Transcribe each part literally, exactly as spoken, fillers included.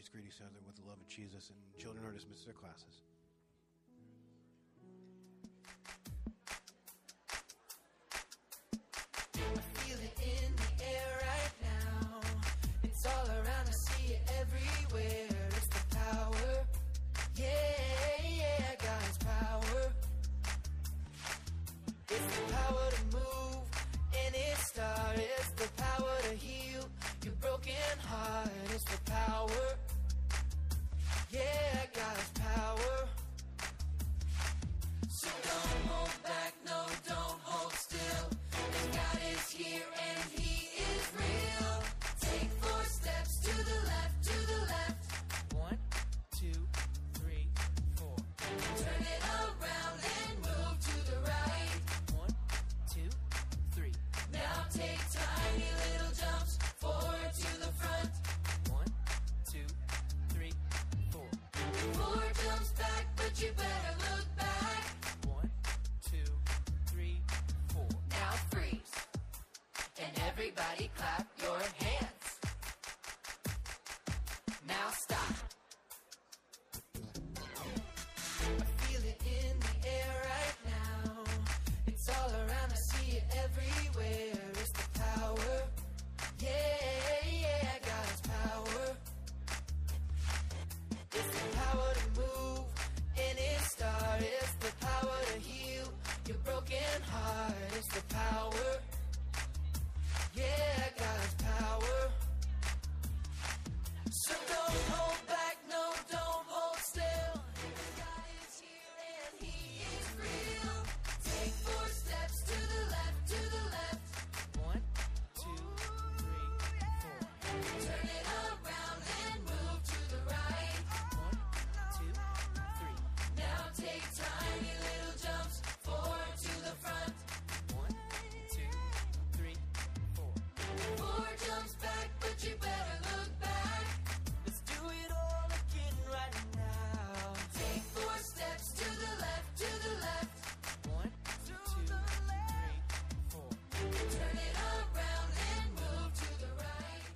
just greet each other with the love of Jesus, and children are dismissed to their classes. I feel it in the air right now. It's all around, I see it everywhere. It's the power, yeah, yeah, God's power. It's the power to move any star. It's the power to heal your broken heart. It's the power, yeah, God's power. So don't hold back, no, don't hold still. 'Cause God is here and He is real. Take four steps to the left, to the left. One, two, three, four. Turn it around and move to the right. One, two, three. Now take tiny little jumps forward to the front. One, two, three, four. Four jumps back, but you better look back. One, two, three, four. Now freeze. And everybody clap your hands. Now stop. I feel it in the air right now. It's all around, I see it everywhere. It's the power, yeah, yeah, God's power. It's the power to move any star. It's the power to heal your broken heart. It's the power, yeah, God's power. So don't hold back, no, don't hold still. God is here and He is real. Take four steps to the left, to the left. One, two, three, four. Turn it around and move to the right. One, two, three. Now take tiny little jumps forward to the front. One, two, three, four. Four jumps back, but you better look back. Let's do it all again right now. Take four steps to the left, to the left. One, two, three, four. Turn it around and move to the right.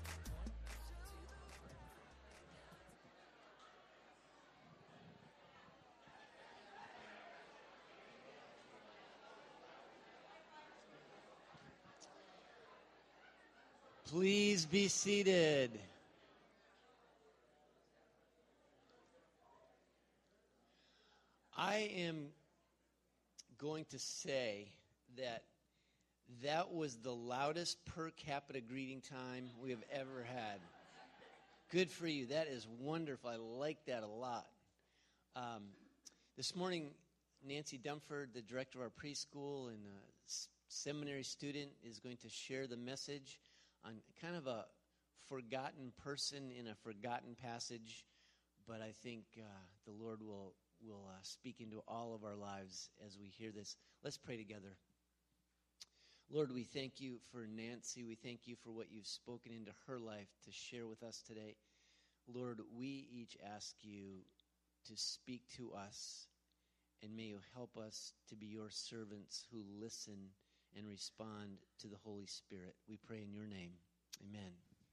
Please be seated. I am going to say that that was the loudest per capita greeting time we have ever had. Good for you. That is wonderful. I like that a lot. Um, this morning, Nancy Dumford, the director of our preschool and a s- seminary student, is going to share the message on kind of a forgotten person in a forgotten passage, but I think uh, the Lord will will uh, speak into all of our lives as we hear this. Let's pray together. Lord, we thank you for Nancy. We thank you for what you've spoken into her life to share with us today. Lord, we each ask you to speak to us, and may you help us to be your servants who listen and respond to the Holy Spirit. We pray in your name. Amen.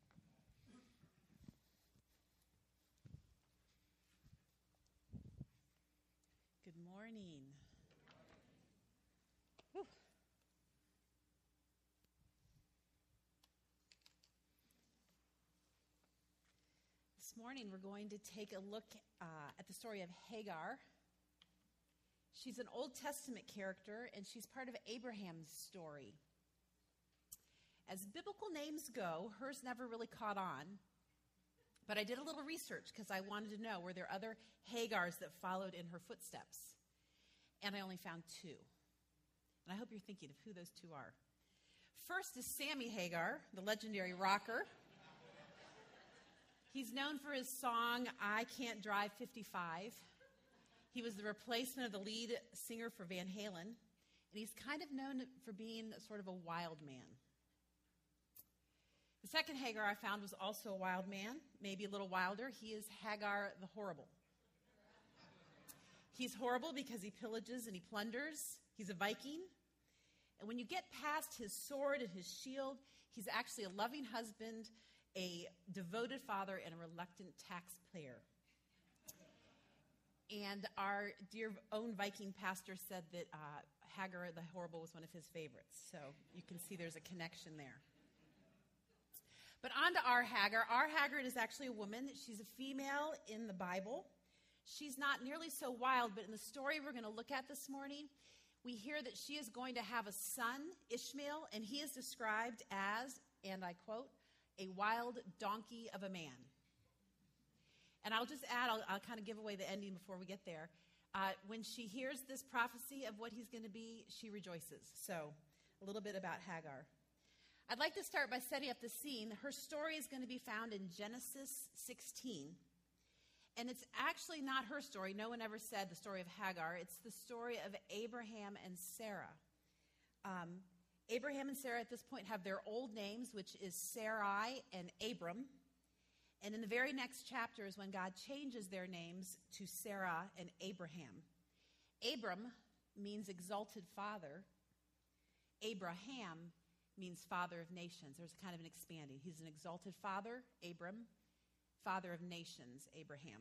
Good morning. Whew. This morning we're going to take a look uh, at the story of Hagar. She's an Old Testament character, and she's part of Abraham's story. As biblical names go, hers never really caught on. But I did a little research because I wanted to know, were there other Hagars that followed in her footsteps? And I only found two. And I hope you're thinking of who those two are. First is Sammy Hagar, the legendary rocker. He's known for his song, I Can't Drive fifty-five. He was the replacement of the lead singer for Van Halen. And he's kind of known for being sort of a wild man. The second Hagar I found was also a wild man, maybe a little wilder. He is Hagar the Horrible. He's horrible because he pillages and he plunders. He's a Viking. And when you get past his sword and his shield, he's actually a loving husband a devoted father and a reluctant taxpayer. And our dear own Viking pastor said that uh, Hagar the Horrible was one of his favorites. So you can see there's a connection there. But on to our Hagar. Our Hagar is actually a woman. She's a female in the Bible. She's not nearly so wild, but in the story we're going to look at this morning, we hear that she is going to have a son, Ishmael, and he is described as, and I quote, a wild donkey of a man. And I'll just add, I'll, I'll kind of give away the ending before we get there. Uh, when she hears this prophecy of what he's going to be, she rejoices. So a little bit about Hagar. I'd like to start by setting up the scene. Her story is going to be found in Genesis sixteen. And it's actually not her story. No one ever said the story of Hagar. It's the story of Abraham and Sarah. Um, Abraham and Sarah at this point have their old names, which is Sarai and Abram. And in the very next chapter is when God changes their names to Sarah and Abraham. Abram means exalted father. Abraham means father of nations. There's kind of an expanding. He's an exalted father, Abram. Father of nations, Abraham.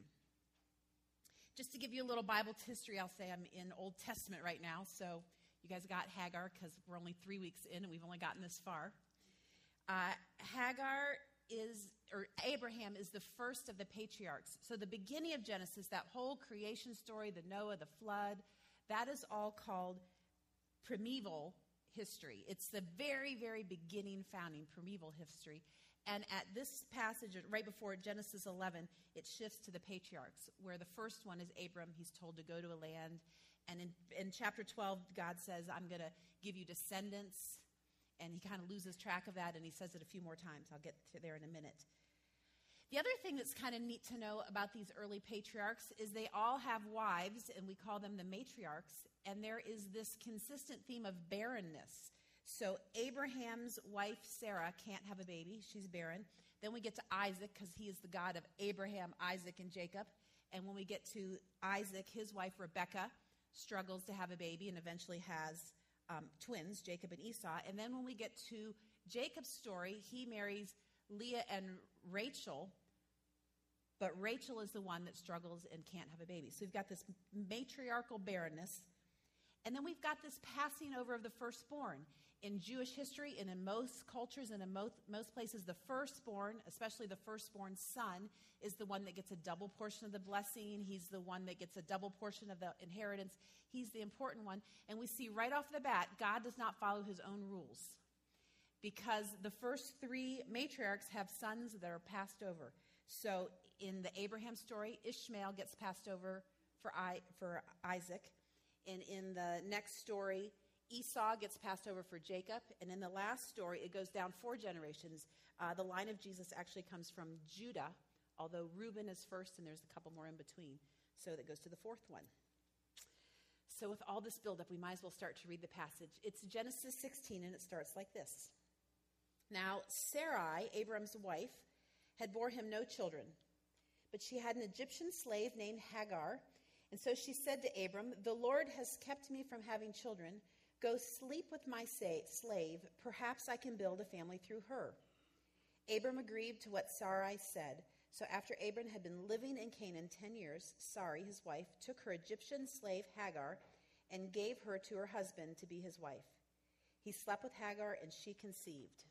Just to give you a little Bible history, I'll say I'm in Old Testament right now, so you guys got Hagar because we're only three weeks in and we've only gotten this far. Uh, Hagar is, or Abraham is the first of the patriarchs. So the beginning of Genesis, that whole creation story, the Noah, the flood, that is all called primeval history. It's the very, very beginning founding, primeval history. And at this passage, right before Genesis eleven, it shifts to the patriarchs, where the first one is Abram. He's told to go to a land. And in, in chapter twelve, God says, I'm going to give you descendants. And he kind of loses track of that, and he says it a few more times. I'll get to there in a minute. The other thing that's kind of neat to know about these early patriarchs is they all have wives, and we call them the matriarchs. And there is this consistent theme of barrenness. So Abraham's wife, Sarah, can't have a baby. She's barren. Then we get to Isaac because he is the God of Abraham, Isaac, and Jacob. And when we get to Isaac, his wife, Rebekah, struggles to have a baby and eventually has um, twins, Jacob and Esau. And then when we get to Jacob's story, he marries Leah and Rachel, but Rachel is the one that struggles and can't have a baby. So we've got this matriarchal barrenness. And then we've got this passing over of the firstborn. In Jewish history and in most cultures and in most, most places, the firstborn, especially the firstborn son, is the one that gets a double portion of the blessing. He's the one that gets a double portion of the inheritance. He's the important one. And we see right off the bat, God does not follow his own rules, because the first three matriarchs have sons that are passed over. So in the Abraham story, Ishmael gets passed over for, I, for Isaac. And in the next story, Esau gets passed over for Jacob. And in the last story, it goes down four generations. Uh, the line of Jesus actually comes from Judah, although Reuben is first, and there's a couple more in between. So that goes to the fourth one. So with all this buildup, we might as well start to read the passage. It's Genesis sixteen, and it starts like this. Now, Sarai, Abram's wife, had bore him no children, but she had an Egyptian slave named Hagar. And so she said to Abram, "The Lord has kept me from having children. Go sleep with my sa- slave. Perhaps I can build a family through her." Abram agreed to what Sarai said. So after Abram had been living in Canaan ten years, Sarai, his wife, took her Egyptian slave Hagar and gave her to her husband to be his wife. He slept with Hagar, and she conceived.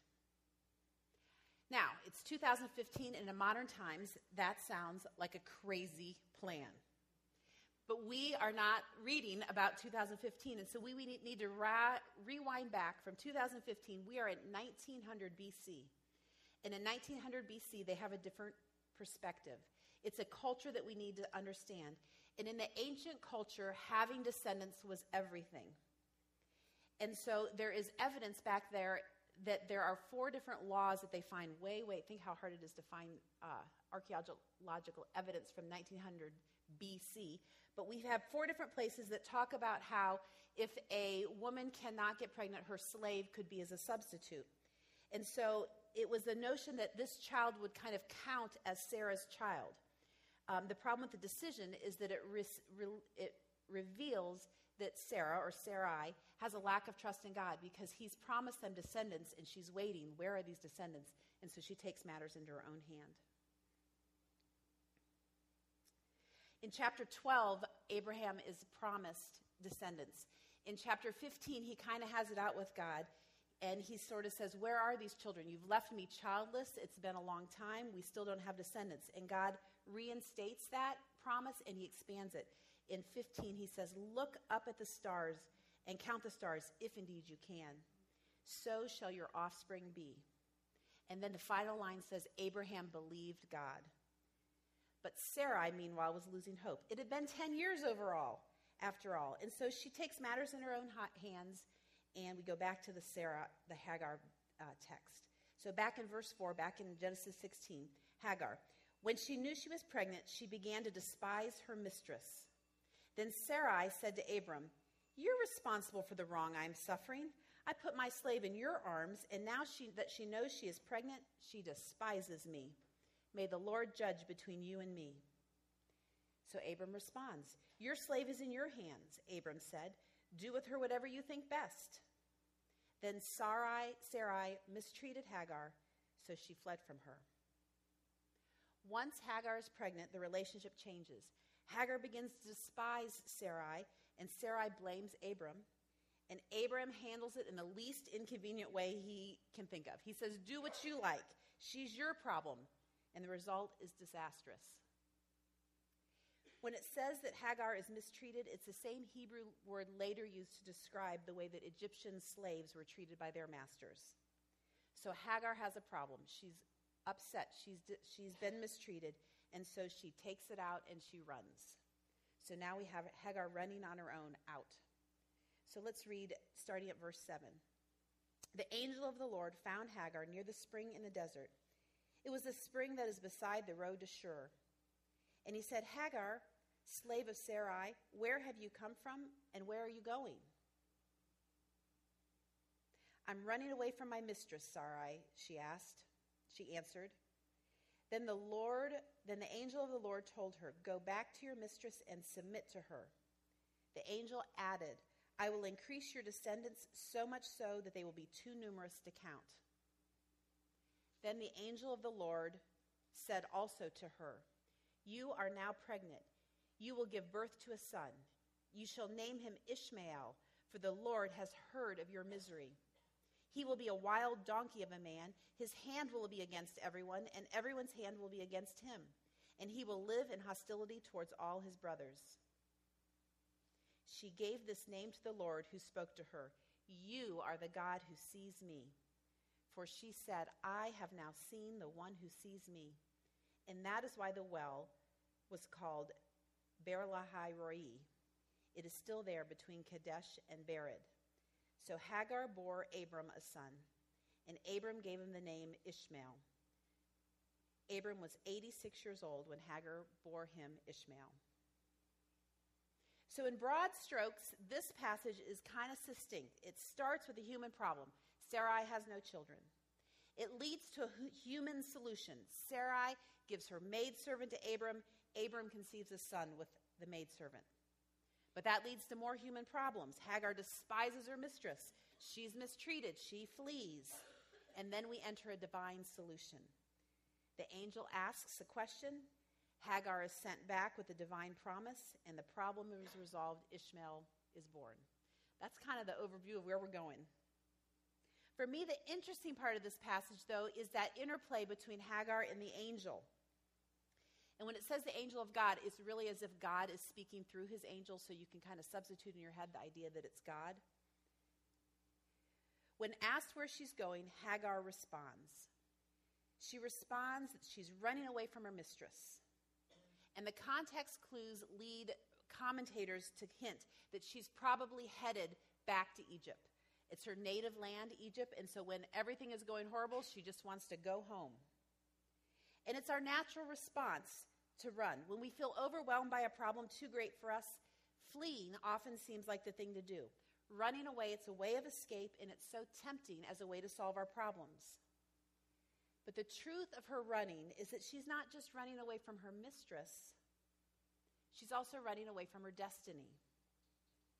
Now, it's two thousand fifteen, and in modern times, that sounds like a crazy plan. But we are not reading about two thousand fifteen, and so we, we need to ra- rewind back from two thousand fifteen. We are at nineteen hundred B C. And in nineteen hundred B C, they have a different perspective. It's a culture that we need to understand. And in the ancient culture, having descendants was everything. And so there is evidence back there that there are four different laws that they find way, way, think how hard it is to find uh, archaeological evidence from nineteen hundred B C. But we have four different places that talk about how if a woman cannot get pregnant, her slave could be as a substitute. And so it was the notion that this child would kind of count as Sarah's child. Um, the problem with the decision is that it, re- re- it reveals that Sarah, or Sarai, has a lack of trust in God, because he's promised them descendants, and she's waiting. Where are these descendants? And so she takes matters into her own hand. In chapter twelve, Abraham is promised descendants. In chapter fifteen, he kind of has it out with God, and he sort of says, where are these children? You've left me childless. It's been a long time. We still don't have descendants. And God reinstates that promise, and he expands it. In fifteen, he says, look up at the stars and count the stars, if indeed you can. So shall your offspring be. And then the final line says, Abraham believed God. But Sarai, meanwhile, was losing hope. It had been ten years overall, after all. And so she takes matters in her own hands, and we go back to the Sarah, the Hagar uh, text. So back in verse four, back in Genesis sixteen, Hagar. When she knew she was pregnant, she began to despise her mistress. Then Sarai said to Abram, you're responsible for the wrong I am suffering. I put my slave in your arms, and now she, that she knows she is pregnant, she despises me. May the Lord judge between you and me. So Abram responds, your slave is in your hands, Abram said. Do with her whatever you think best. Then Sarai, Sarai mistreated Hagar, so she fled from her. Once Hagar is pregnant, the relationship changes. Hagar begins to despise Sarai, and Sarai blames Abram. And Abram handles it in the least inconvenient way he can think of. He says, do what you like. She's your problem. And the result is disastrous. When it says that Hagar is mistreated, it's the same Hebrew word later used to describe the way that Egyptian slaves were treated by their masters. So Hagar has a problem. She's upset. She's, she's been mistreated, and so she takes it out and she runs. So now we have Hagar running on her own out. So let's read starting at verse seven. The angel of the Lord found Hagar near the spring in the desert. It was the spring that is beside the road to Shur. And he said, Hagar, slave of Sarai, where have you come from and where are you going? I'm running away from my mistress, Sarai, she asked. She answered. Then the Lord, then the angel of the Lord told her, go back to your mistress and submit to her. The angel added, I will increase your descendants so much so that they will be too numerous to count. Then the angel of the Lord said also to her, you are now pregnant. You will give birth to a son. You shall name him Ishmael, for the Lord has heard of your misery. He will be a wild donkey of a man. His hand will be against everyone, and everyone's hand will be against him. And he will live in hostility towards all his brothers. She gave this name to the Lord who spoke to her. You are the God who sees me. For she said, I have now seen the one who sees me. And that is why the well was called Beer-lahai-roi. It is still there between Kadesh and Bered. So Hagar bore Abram a son, and Abram gave him the name Ishmael. Abram was eighty-six years old when Hagar bore him Ishmael. So in broad strokes, this passage is kind of succinct. It starts with a human problem. Sarai has no children. It leads to a human solution. Sarai gives her maidservant to Abram. Abram conceives a son with the maidservant. But that leads to more human problems. Hagar despises her mistress. She's mistreated. She flees. And then we enter a divine solution. The angel asks a question. Hagar is sent back with a divine promise, and the problem is resolved. Ishmael is born. That's kind of the overview of where we're going. For me, the interesting part of this passage, though, is that interplay between Hagar and the angel. And when it says the angel of God, it's really as if God is speaking through his angel, so you can kind of substitute in your head the idea that it's God. When asked where she's going, Hagar responds. She responds that she's running away from her mistress. And the context clues lead commentators to hint that she's probably headed back to Egypt. It's her native land, Egypt, and so when everything is going horrible, she just wants to go home. And it's our natural response to run. When we feel overwhelmed by a problem too great for us, fleeing often seems like the thing to do. Running away, it's a way of escape, and it's so tempting as a way to solve our problems. But the truth of her running is that she's not just running away from her mistress, she's also running away from her destiny.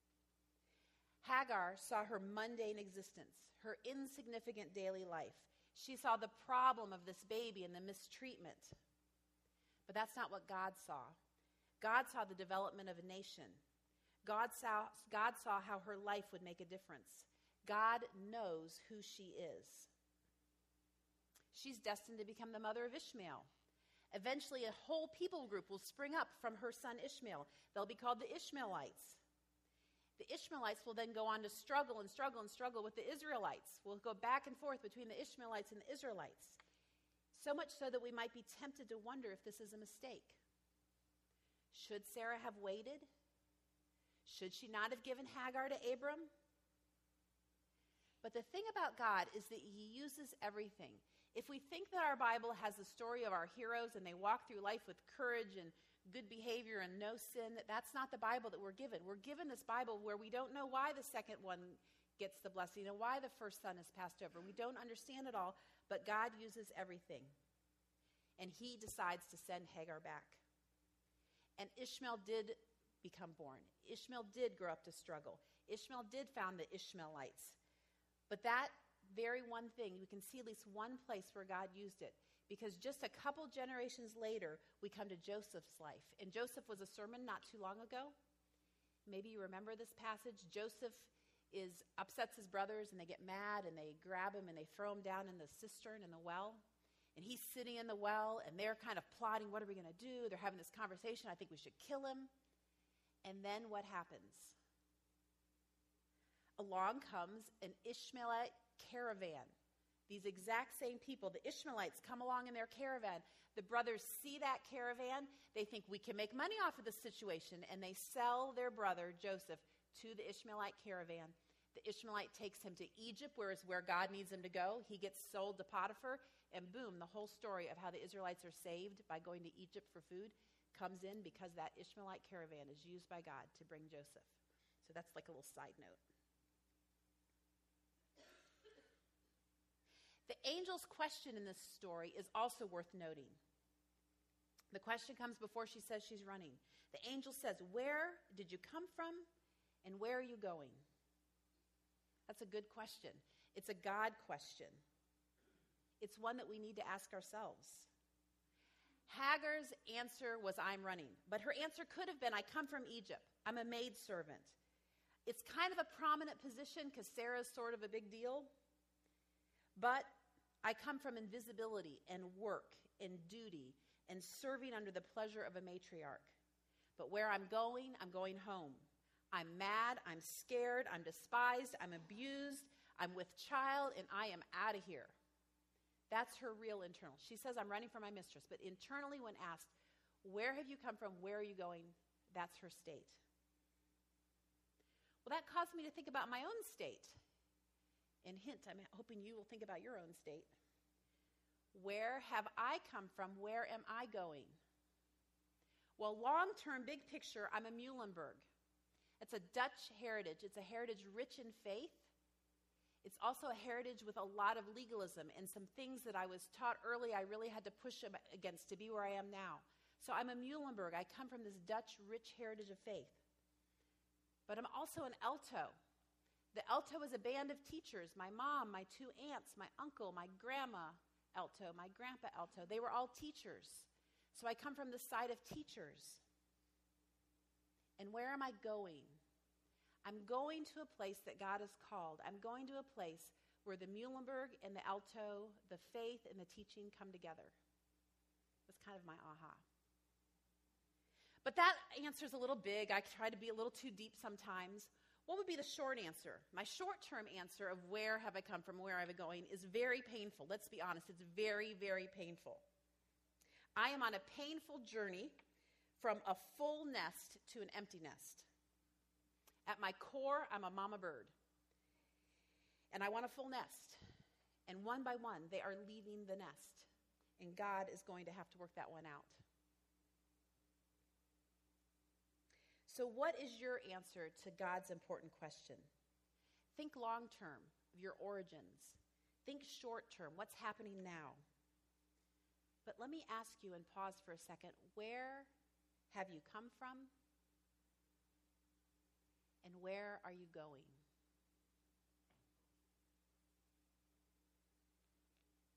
Hagar saw her mundane existence, her insignificant daily life. She saw the problem of this baby and the mistreatment. But that's not what God saw. God saw the development of a nation. God saw, God saw how her life would make a difference. God knows who she is. She's destined to become the mother of Ishmael. Eventually, a whole people group will spring up from her son Ishmael. They'll be called the Ishmaelites. The Ishmaelites will then go on to struggle and struggle and struggle with the Israelites. We'll go back and forth between the Ishmaelites and the Israelites. So much so that we might be tempted to wonder if this is a mistake. Should Sarah have waited? Should she not have given Hagar to Abram? But the thing about God is that he uses everything. If we think that our Bible has the story of our heroes and they walk through life with courage and good behavior and no sin, that's not the Bible that we're given. We're given this Bible where we don't know why the second one gets the blessing and why the first son is passed over. We don't understand it all, but God uses everything. And he decides to send Hagar back. And Ishmael did become born. Ishmael did grow up to struggle. Ishmael did found the Ishmaelites. But that very one thing, we can see at least one place where God used it. Because just a couple generations later, we come to Joseph's life. And Joseph was a sermon not too long ago. Maybe you remember this passage. Joseph is upsets his brothers, and they get mad, and they grab him, and they throw him down in the cistern in the well. And he's sitting in the well, and they're kind of plotting, what are we going to do? They're having this conversation. I think we should kill him. And then what happens? Along comes an Ishmaelite caravan. These exact same people, the Ishmaelites, come along in their caravan. The brothers see that caravan. They think we can make money off of this situation, and they sell their brother, Joseph, to the Ishmaelite caravan. The Ishmaelite takes him to Egypt, where is where God needs him to go. He gets sold to Potiphar, and boom, the whole story of how the Israelites are saved by going to Egypt for food comes in because that Ishmaelite caravan is used by God to bring Joseph. So that's like a little side note. The angel's question in this story is also worth noting. The question comes before she says she's running. The angel says, "Where did you come from, and where are you going?" That's a good question. It's a God question. It's one that we need to ask ourselves. Hagar's answer was, "I'm running." But her answer could have been, "I come from Egypt. I'm a maidservant." It's kind of a prominent position because Sarah's sort of a big deal. But I come from invisibility and work and duty and serving under the pleasure of a matriarch. But where I'm going, I'm going home. I'm mad, I'm scared, I'm despised, I'm abused, I'm with child, and I am out of here. That's her real internal. She says, "I'm running from my mistress." But internally, when asked, "Where have you come from? Where are you going?" that's her state. Well, that caused me to think about my own state. And hint, I'm hoping you will think about your own state. Where have I come from? Where am I going? Well, long-term, big picture, I'm a Muhlenberg. It's a Dutch heritage. It's a heritage rich in faith. It's also a heritage with a lot of legalism and some things that I was taught early I really had to push against to be where I am now. So I'm a Muhlenberg. I come from this Dutch rich heritage of faith. But I'm also an Alto. The Alto is a band of teachers. My mom, my two aunts, my uncle, my grandma Alto, my grandpa Alto. They were all teachers. So I come from the side of teachers. And where am I going? I'm going to a place that God has called. I'm going to a place where the Muhlenberg and the Alto, the faith and the teaching come together. That's kind of my aha. But that answer is a little big. I try to be a little too deep sometimes. What would be the short answer? My short-term answer of where have I come from, where am I going, is very painful. Let's be honest. It's very, very painful. I am on a painful journey from a full nest to an empty nest. At my core, I'm a mama bird. And I want a full nest. And one by one, they are leaving the nest. And God is going to have to work that one out. So what is your answer to God's important question? Think long-term of your origins. Think short-term, what's happening now? But let me ask you and pause for a second, where have you come from? And where are you going?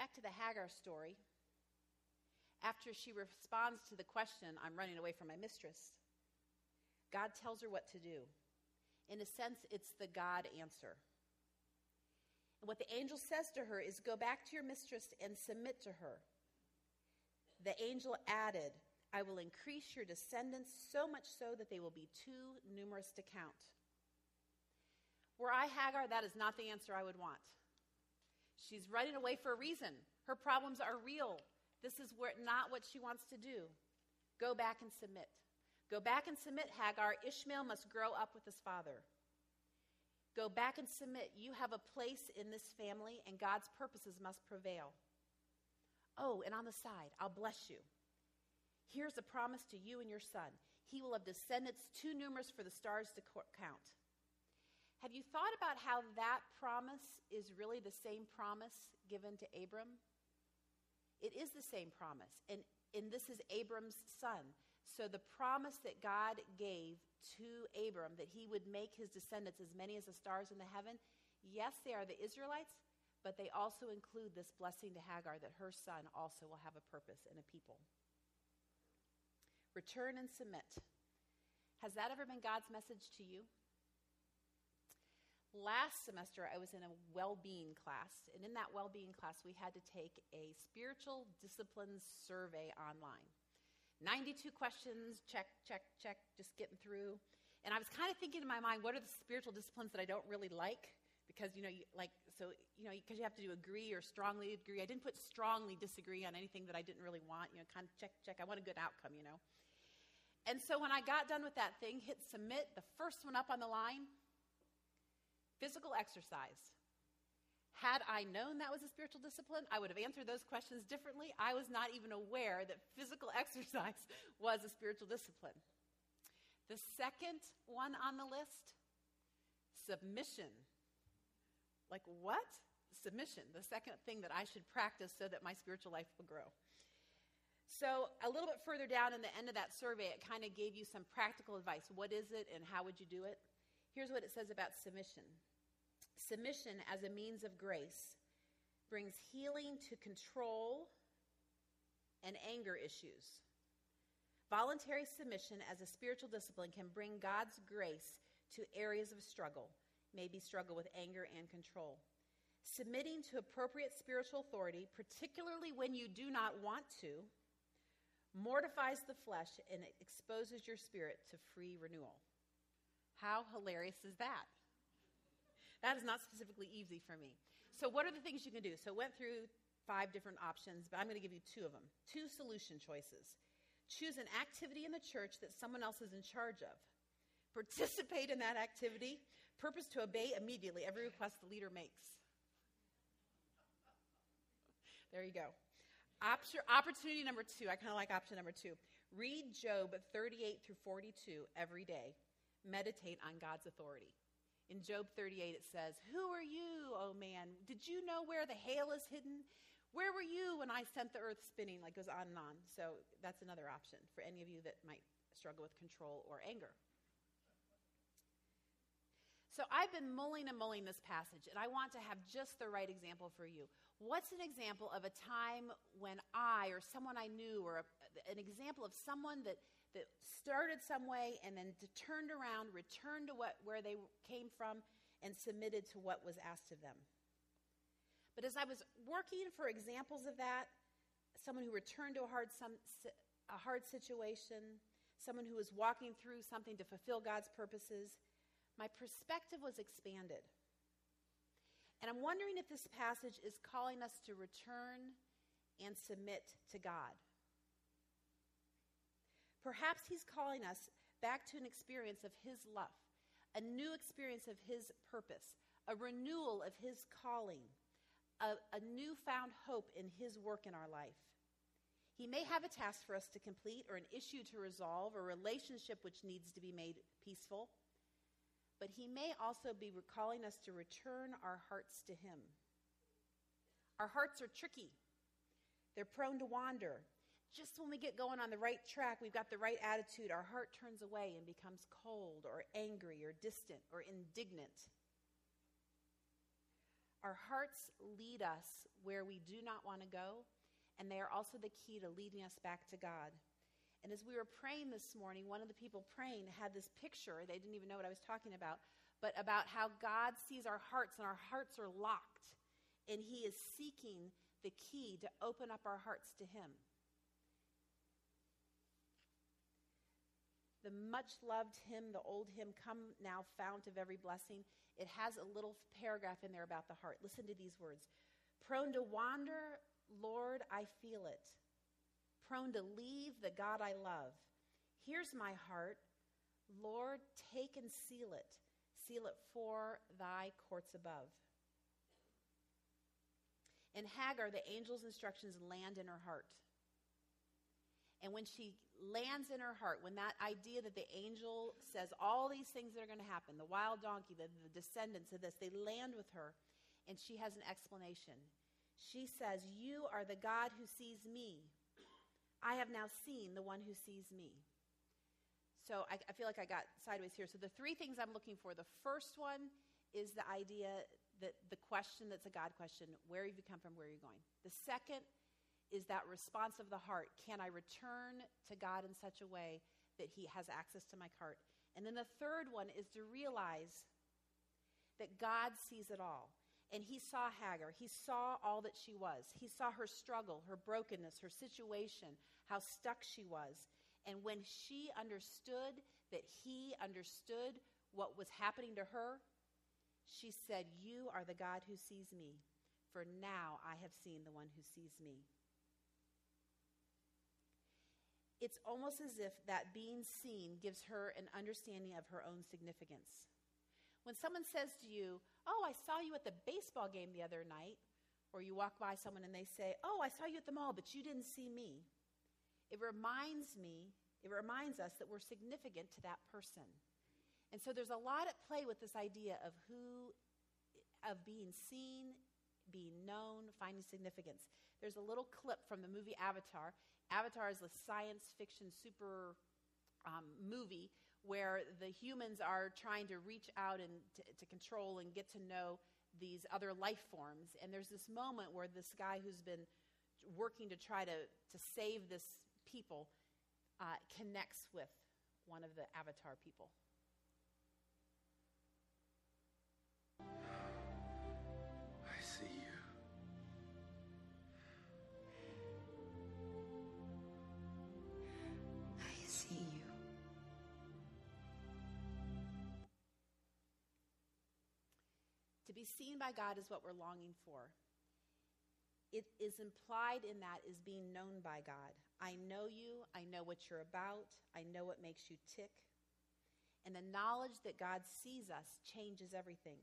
Back to the Hagar story. After she responds to the question, I'm running away from my mistress, God tells her what to do. In a sense, it's the God answer. And what the angel says to her is, go back to your mistress and submit to her. The angel added, I will increase your descendants so much so that they will be too numerous to count. Were I Hagar, that is not the answer I would want. She's running away for a reason. Her problems are real. This is where, not what she wants to do. Go back and submit. Go back and submit, Hagar. Ishmael must grow up with his father. Go back and submit. You have a place in this family, and God's purposes must prevail. Oh, and on the side, I'll bless you. Here's a promise to you and your son. He will have descendants too numerous for the stars to count. Have you thought about how that promise is really the same promise given to Abram? It is the same promise, and, and this is Abram's son. So the promise that God gave to Abram, that he would make his descendants as many as the stars in the heaven, yes, they are the Israelites, but they also include this blessing to Hagar that her son also will have a purpose and a people. Return and submit. Has that ever been God's message to you? Last semester, I was in a well-being class, and in that well-being class, we had to take a spiritual disciplines survey online. ninety-two questions, check, check, check, just getting through. And I was kind of thinking in my mind, what are the spiritual disciplines that I don't really like? Because, you know, you, like, so, you know, because you have to do agree or strongly agree. I didn't put strongly disagree on anything that I didn't really want, you know, kind of check, check. I want a good outcome, you know. And so when I got done with that thing, hit submit, the first one up on the line, physical exercise. Had I known that was a spiritual discipline, I would have answered those questions differently. I was not even aware that physical exercise was a spiritual discipline. The second one on the list, submission. Like what? Submission, the second thing that I should practice so that my spiritual life will grow. So a little bit further down in the end of that survey, it kind of gave you some practical advice. What is it and how would you do it? Here's what it says about submission. Submission as a means of grace brings healing to control and anger issues. Voluntary submission as a spiritual discipline can bring God's grace to areas of struggle, maybe struggle with anger and control. Submitting to appropriate spiritual authority, particularly when you do not want to, mortifies the flesh and it exposes your spirit to free renewal. How hilarious is that? That is not specifically easy for me. So what are the things you can do? So I went through five different options, but I'm going to give you two of them. Two solution choices. Choose an activity in the church that someone else is in charge of. Participate in that activity. Purpose to obey immediately every request the leader makes. There you go. Option, opportunity number two. I kind of like option number two. Read Job thirty-eight through forty-two every day. Meditate on God's authority. In Job thirty-eight, it says, who are you, oh man? Did you know where the hail is hidden? Where were you when I sent the earth spinning? Like, goes on and on. So that's another option for any of you that might struggle with control or anger. So I've been mulling and mulling this passage, and I want to have just the right example for you. What's an example of a time when I or someone I knew, or a, an example of someone that that started some way and then turned around, returned to what where they came from, and submitted to what was asked of them? But as I was working for examples of that, someone who returned to a hard, some, a hard situation, someone who was walking through something to fulfill God's purposes, my perspective was expanded. And I'm wondering if this passage is calling us to return and submit to God. Perhaps he's calling us back to an experience of his love, a new experience of his purpose, a renewal of his calling, a, a newfound hope in his work in our life. He may have a task for us to complete, or an issue to resolve, or a relationship which needs to be made peaceful. But he may also be calling us to return our hearts to him. Our hearts are tricky. They're prone to wander. Just when we get going on the right track, we've got the right attitude, our heart turns away and becomes cold or angry or distant or indignant. Our hearts lead us where we do not want to go, and they are also the key to leading us back to God. And as we were praying this morning, one of the people praying had this picture. They didn't even know what I was talking about, but about how God sees our hearts, and our hearts are locked, and he is seeking the key to open up our hearts to him. The much-loved hymn, the old hymn, Come Now, Fount of Every Blessing, it has a little paragraph in there about the heart. Listen to these words. Prone to wander, Lord, I feel it. Prone to leave the God I love. Here's my heart. Lord, take and seal it. Seal it for thy courts above. In Hagar, the angel's instructions land in her heart. And when she lands in her heart, when that idea that the angel says all these things that are going to happen, the wild donkey, the, the descendants of this, they land with her, and she has an explanation. She says, you are the God who sees me. I have now seen the one who sees me. So I, I feel like I got sideways here. So the three things I'm looking for, the first one is the idea that the question that's a God question, where have you come from, where are you going? The second is that response of the heart. Can I return to God in such a way that he has access to my heart? And then the third one is to realize that God sees it all. And he saw Hagar. He saw all that she was. He saw her struggle, her brokenness, her situation, how stuck she was. And when she understood that he understood what was happening to her, she said, you are the God who sees me, for now I have seen the one who sees me. It's almost as if that being seen gives her an understanding of her own significance. When someone says to you, oh, I saw you at the baseball game the other night, or you walk by someone and they say, oh, I saw you at the mall, but you didn't see me. It reminds me, it reminds us that we're significant to that person. And so there's a lot at play with this idea of who, of being seen, being known, finding significance. There's a little clip from the movie Avatar. Avatar is a science fiction super um, movie where the humans are trying to reach out and to, to control and get to know these other life forms. And there's this moment where this guy who's been working to try to, to save this people uh, connects with one of the Avatar people. I see you. I see you. To be seen by God is what we're longing for. It is implied in that is being known by God. I know you. I know what you're about. I know what makes you tick. And the knowledge that God sees us changes everything.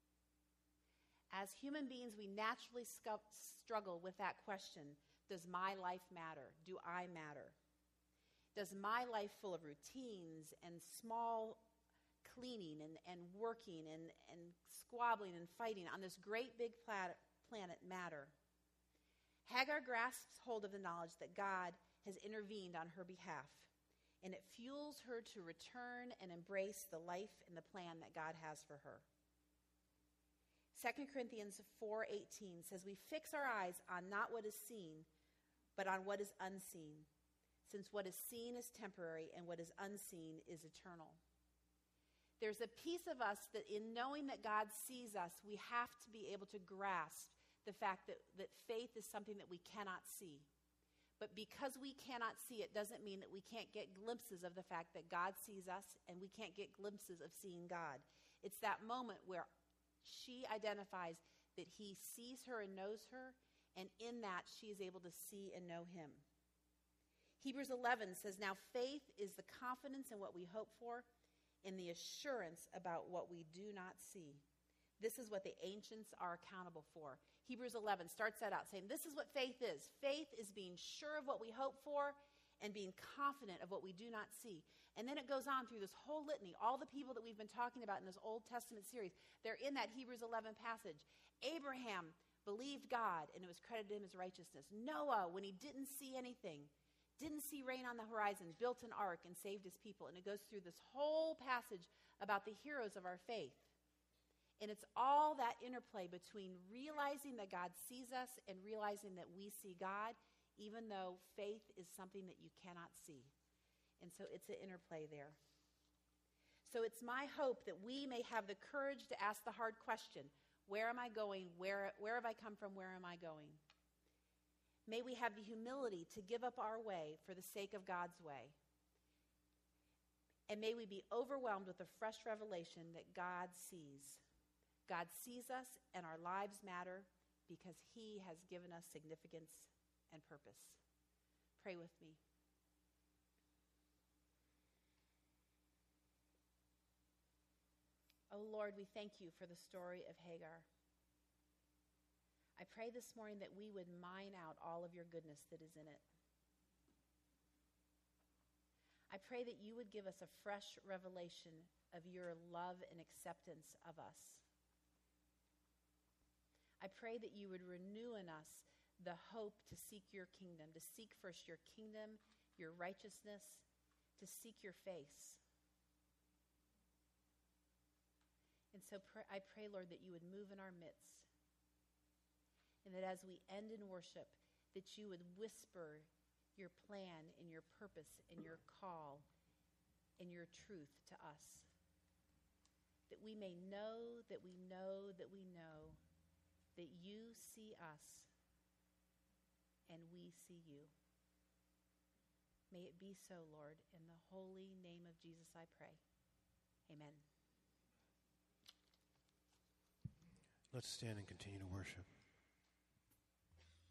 As human beings, we naturally scu- struggle with that question. Does my life matter? Do I matter? Does my life full of routines and small cleaning and, and working and, and squabbling and fighting on this great big plat- planet matter? Hagar grasps hold of the knowledge that God has intervened on her behalf, and it fuels her to return and embrace the life and the plan that God has for her. Second Corinthians four eighteen says, we fix our eyes on not what is seen, but on what is unseen, since what is seen is temporary and what is unseen is eternal. There's a piece of us that in knowing that God sees us, we have to be able to grasp the fact that, that faith is something that we cannot see. But because we cannot see it doesn't mean that we can't get glimpses of the fact that God sees us, and we can't get glimpses of seeing God. It's that moment where she identifies that he sees her and knows her, and in that she is able to see and know him. Hebrews eleven says, now faith is the confidence in what we hope for and the assurance about what we do not see. This is what the ancients are accountable for. Hebrews eleven starts that out saying, this is what faith is. Faith is being sure of what we hope for and being confident of what we do not see. And then it goes on through this whole litany. All the people that we've been talking about in this Old Testament series, they're in that Hebrews eleven passage. Abraham believed God, and it was credited to him as righteousness. Noah, when he didn't see anything, didn't see rain on the horizon, built an ark and saved his people. And it goes through this whole passage about the heroes of our faith. And it's all that interplay between realizing that God sees us and realizing that we see God, even though faith is something that you cannot see. And so it's an interplay there. So it's my hope that we may have the courage to ask the hard question, where am I going? Where, where have I come from? Where am I going? May we have the humility to give up our way for the sake of God's way. And may we be overwhelmed with a fresh revelation that God sees. God sees us and our lives matter because he has given us significance and purpose. Pray with me. Oh Lord, we thank you for the story of Hagar. I pray this morning that we would mine out all of your goodness that is in it. I pray that you would give us a fresh revelation of your love and acceptance of us. I pray that you would renew in us the hope to seek your kingdom, to seek first your kingdom, your righteousness, to seek your face. And so pr- I pray, Lord, that you would move in our midst. And that as we end in worship, that you would whisper your plan and your purpose and your call and your truth to us. That we may know, that we know, that we know that you see us and we see you. May it be so, Lord. In the holy name of Jesus I pray. Amen. Let's stand and continue to worship.